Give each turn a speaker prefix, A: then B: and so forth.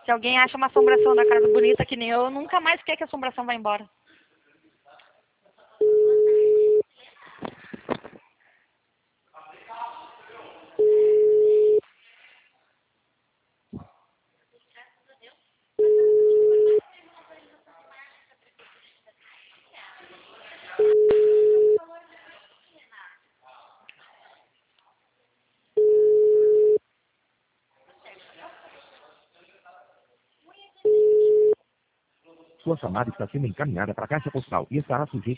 A: Se alguém acha uma assombração da casa bonita que nem eu, nunca mais quer que a assombração vá embora.
B: Sua chamada está sendo encaminhada para a caixa postal e estará sujeita